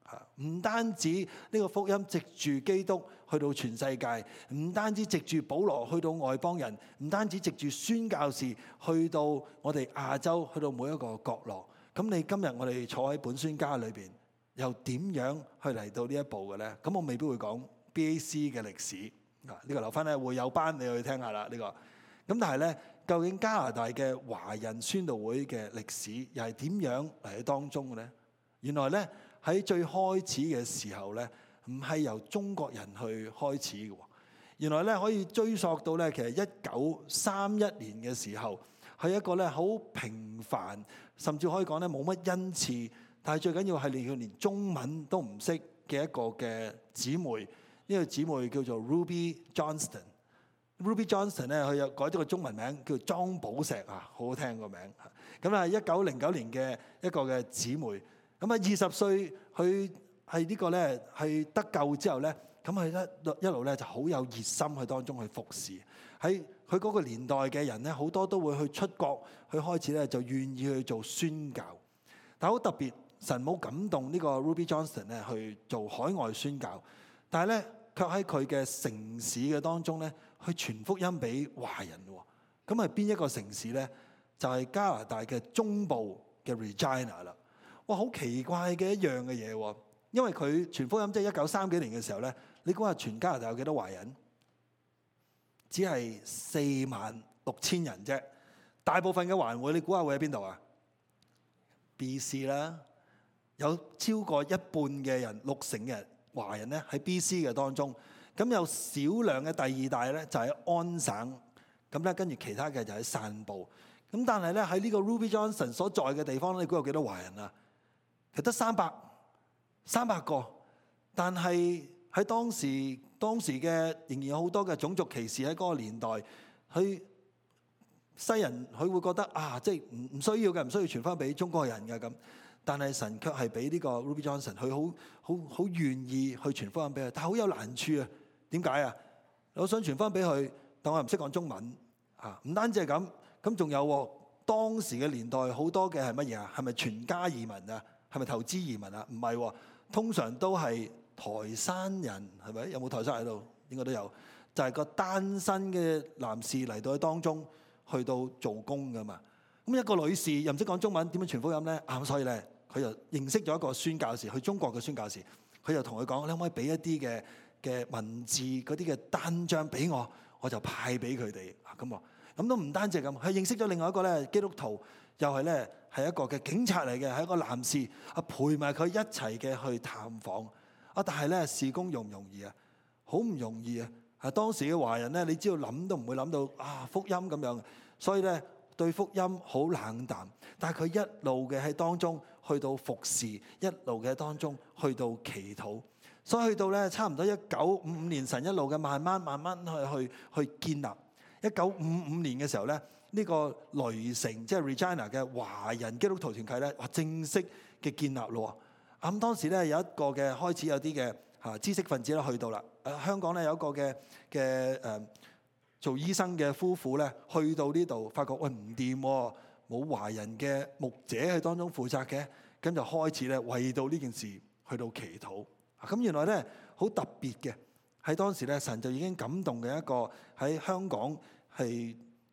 唔單止呢個福音藉住基督去到全世界，唔單止藉住保羅去到外邦人，唔單止藉住宣教士去到我哋亞洲，去到每一個角落。咁你今日我哋坐喺本宣家裏邊，又點樣去嚟到呢一步嘅咧？咁我未必會講 BAC 嘅歷史呢個留翻咧會有班你去聽下啦呢個。咁但係咧，究竟加拿大嘅華人宣道會嘅歷史又係點樣嚟喺當中嘅咧？原來咧喺最開始嘅時候咧，唔係由中國人去開始嘅。原來咧可以追溯到咧，其實1931年嘅時候，係一個咧好平凡，甚至可以講咧冇乜恩賜，但係最緊要係連中文都唔識嘅一個嘅姊妹。呢個姊妹叫做 Ruby Johnston。Ruby Johnston 咧，佢又改咗個中文名叫莊寶石啊，好好聽個名。咁啊，1909年嘅一個嘅姊妹。咁啊，20歲佢係呢個咧係得救之後咧，咁佢一路咧就好有熱心去當中去服侍。喺佢嗰個年代嘅人咧，好多都會去出國，去開始咧就願意去做宣教。但係好特別，神冇感動呢個 Ruby Johnston 咧去做海外宣教，但係咧卻喺佢嘅城市嘅當中咧去傳福音俾華人喎。咁係邊一個城市咧？就係加拿大嘅中部嘅 Regina 啦。哇，好奇怪嘅一樣嘅嘢喎，因為佢傳福音即係1930幾年嘅時候咧，你估下全加拿大有幾多華人？只係46000人啫。大部分嘅華人會，你估下會喺邊度啊？ BC 啦，有超過一半嘅人，60%嘅華人咧喺 BC 嘅當中。咁有少量嘅第二大咧就喺安省，咁咧跟住其他嘅就喺散步。咁但係咧喺呢個 Ruby Johnston 所在嘅地方，你估有幾多華人啊？其實得300個，但係喺當時嘅仍然有好多嘅種族歧視喺嗰個年代，西人佢會覺得啊，即係唔需要嘅，唔需要傳翻俾中國人嘅咁。但係神卻係俾呢個 Ruby Johnston，佢好願意去傳福音俾佢，但係好有難處啊。點解啊？我想傳翻俾佢，但我又唔識講中文啊。唔單止係咁，咁仲有當時嘅年代好多嘅係乜嘢啊？係咪全家移民啊？係咪投資移民啊？唔係喎，通常都係台山人，係咪？有冇台山喺度？應該都有。就係個單身嘅男士嚟到喺當中去到做工㗎嘛。咁一個女士又唔識講中文，點樣傳福音咧？所以咧，佢就認識咗一個宣教士，去中國嘅宣教士，佢就同佢講：你可唔可以俾一啲嘅文字嗰啲嘅單張俾我，我就派俾佢哋。咁都唔單止咁，佢認識咗另外一個咧基督徒，又係咧係一個嘅警察嚟嘅，係一個男士，陪埋佢一齊嘅去探訪。但係咧事工容唔容易啊？好唔容易啊！當時嘅華人咧，你知道諗都唔會諗到福音咁樣，所以咧對福音好冷淡。但係佢一路嘅喺當中去到服侍，一路嘅當中去到祈禱。所以去到咧差唔多1955年，神一路嘅慢慢去建立。1955年嘅時候咧，呢個雷城即係 Regina 嘅華人基督徒團契咧，正式嘅建立咯。咁當時咧有一個嘅開始有啲嘅知識分子咧去到啦。香港咧有一個嘅做醫生嘅夫婦咧去到呢度，發覺喂唔掂喎，冇華人嘅牧者喺當中負責嘅，咁就開始咧為到呢件事去到祈禱。咁原來咧好特別嘅，喺當時咧神就已經感動嘅一個喺香港係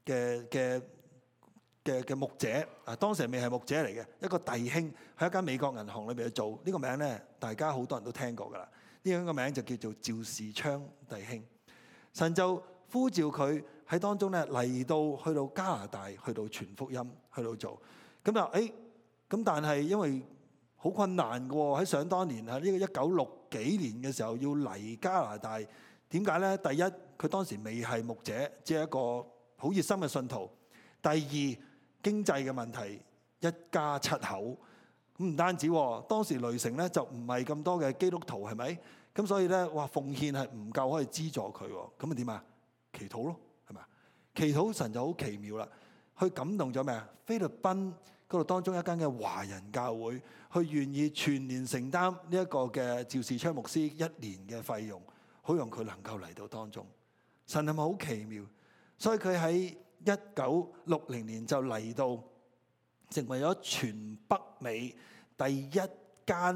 嘅牧者。當時未係牧者嚟嘅，一個弟兄喺一間美國銀行裏邊去做。呢個名咧大家好多人都聽過㗎啦。呢個名就叫做趙士昌弟兄。神就呼召佢喺當中咧嚟到去到加拿大去到傳福音去到做。咁但係因為好困難嘅喎，喺想當年呢個1960幾年嘅時候要嚟加拿大，點解咧？第一，佢當時未係牧者，只係一個好熱心嘅信徒。第二，經濟嘅問題，一家7口。咁唔單止，當時雷城咧就唔係咁多嘅基督徒，係咪？咁所以咧，奉獻係唔夠可以資助佢。咁啊點啊？祈禱咯，係咪？祈禱神就好奇妙啦，去感動咗咩啊？菲律賓嗰度當中一間嘅華人教會，去願意全年承擔呢一個嘅趙士昌牧師1年嘅費用，好讓佢能夠嚟到當中。神係咪好奇妙？所以佢喺1960年就嚟到，成為咗全北美第一間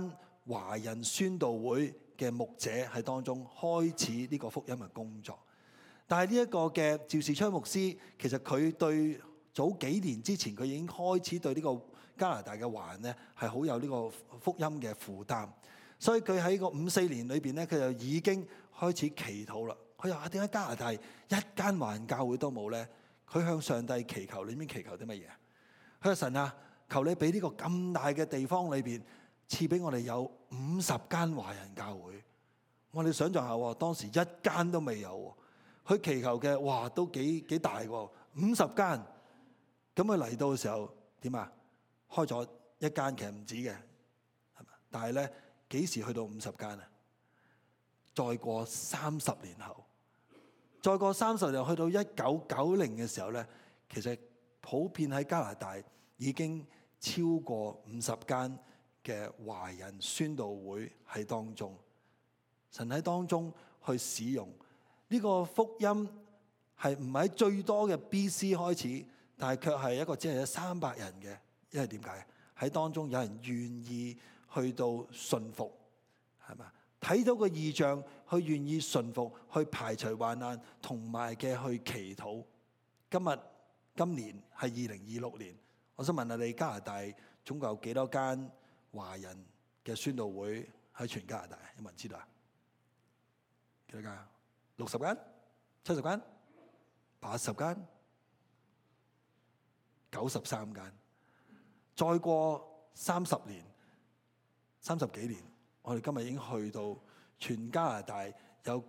華人宣道會嘅牧者喺當中開始呢個福音嘅工作。但係呢一個嘅趙士昌牧師，其實佢對早幾年之前佢已經開始對呢個加拿大嘅華人咧係好有呢個福音嘅負擔，所以佢喺個5、4年裏邊咧，佢就已經開始祈禱啦。佢話點解加拿大一間華人教會都冇咧？佢向上帝祈求，裏面祈求啲乜嘢？佢話神啊，求你俾呢個咁大嘅地方裏邊賜俾我哋有50間華人教會。我哋想象下，當時一間都未有。佢祈求嘅，哇，都幾大喎，50間。咁佢嚟到嘅時候點啊？開咗一間，其實唔止嘅，係嘛？但係咧，幾時去到50間啊？再過30年後，再過30年去到1990嘅時候咧，其實普遍喺加拿大已經超過50間嘅華人宣道會喺當中。神喺當中去使用。呢個福音係唔喺最多嘅 BC 開始，但係卻係一個只係有300人嘅，因為點解？喺當中有人願意去到順服，係嘛？睇到個異象，去願意順服，去排除患難，同埋嘅去祈禱。今年係2026年，我想問下你，加拿大總共有幾多間華人嘅宣道會喺全加拿大？有冇人知道啊？幾多間？60間、70間、80間、93間。再過30年、30幾年，我哋今日已經去到全加拿大有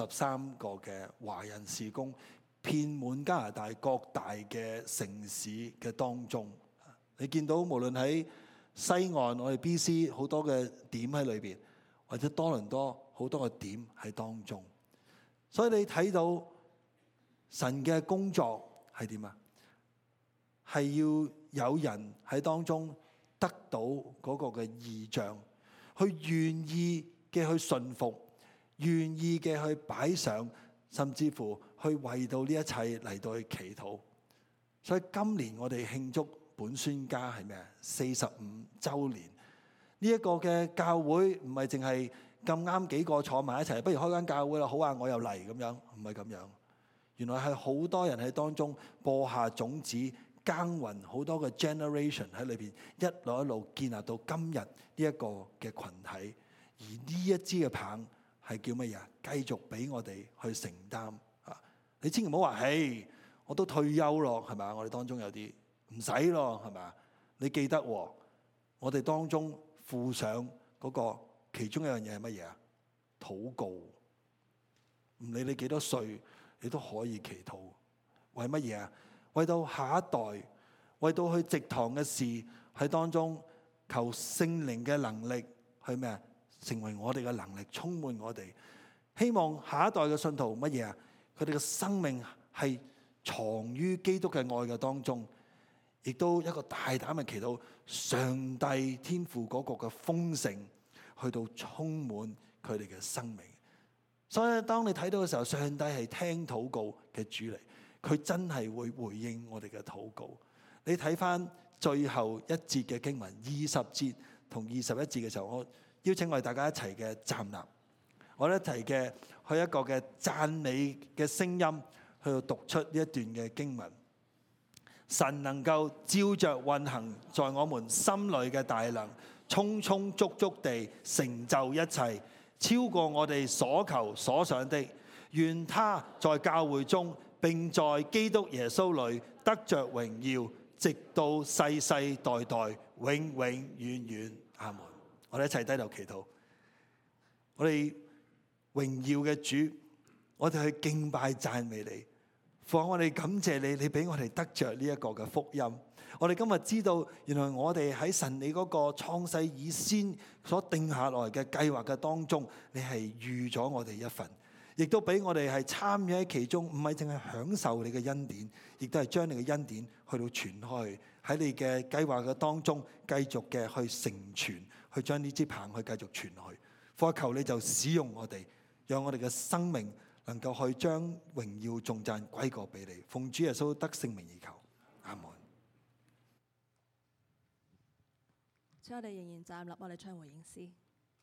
93個嘅華人事工，遍滿加拿大各大嘅城市嘅當中。你見到無論喺西岸，我哋 BC 好多嘅點喺裏邊，或者多倫多好多嘅點喺當中。所以你睇到神嘅工作係點啊？係要有人喺當中得到嗰個嘅異象，去願意嘅去順服，願意嘅去擺上，甚至乎去為到呢一切嚟到去祈禱。所以今年我哋慶祝本宣家係咩啊？45週年。呢一個嘅教會唔係淨係咁啱幾個坐埋一齊，不如開間教會啦，好啊，我又嚟咁樣，唔係咁樣。原來係好多人喺當中播下種子，耕耘好多嘅 generation 喺裏邊，一路建立到今日呢一個嘅群體。而呢一支嘅棒係叫乜嘢？繼續俾我哋去承擔啊！你千祈唔好話，嘿，我都退休咯，係咪？我哋當中有啲唔使咯，係咪？你記得我哋當中附上嗰個其中一樣嘢係乜嘢啊？禱告。唔理你幾多歲，你都可以祈禱。為乜嘢啊？為到下一代，為到去植堂嘅事喺當中，求聖靈嘅能力去咩啊？成為我哋嘅能力，充滿我哋。希望下一代嘅信徒乜嘢啊？佢哋嘅生命係藏於基督嘅愛嘅當中，亦都一個大膽嘅祈禱，上帝天父嗰個嘅豐盛去到充滿佢哋嘅生命。所以當你睇到嘅時候，上帝係聽禱告嘅主嚟，佢真係會回應我哋嘅禱告。你睇翻最後一節嘅經文，20節同21節嘅時候，我邀請我哋大家一齊嘅站立，我哋一齊嘅去一個嘅讚美嘅聲音去到讀出呢一段嘅經文。神能夠照着運行在我們心裏嘅大能，充充足足地成就一切，超過我哋所求所想的。願他在教會中並在基督耶穌裏得着榮耀，直到世世代代永永遠遠。阿門。我哋一齊低頭祈禱。我哋榮耀嘅主，我哋去敬拜讚美你。父，我哋感謝你，你俾我哋得着呢一個嘅福音。我哋今日知道，原來我哋喺神你嗰個創世以先所定下來嘅計劃嘅當中，你係預咗我哋一份，亦都俾我哋係參與喺其中，唔係淨係享受你嘅恩典，亦都係將你嘅恩典去到傳開，喺你嘅計劃嘅當中繼續嘅去成全，去將呢支棒去繼續傳去。父，求你就使用我哋，讓我哋嘅生命能夠去將榮耀頌讚歸過俾你。奉主耶穌得聖名而求，阿門。
所以我哋仍然站立，我哋唱回應詩。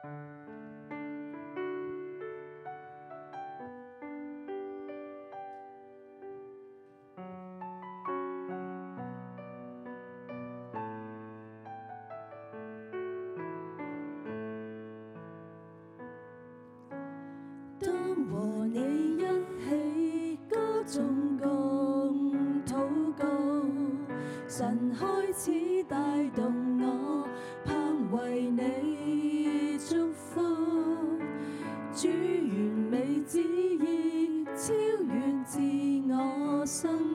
和你一起歌頌共禱告，神開始帶動我，盼為你祝福。主完美旨意超越自我生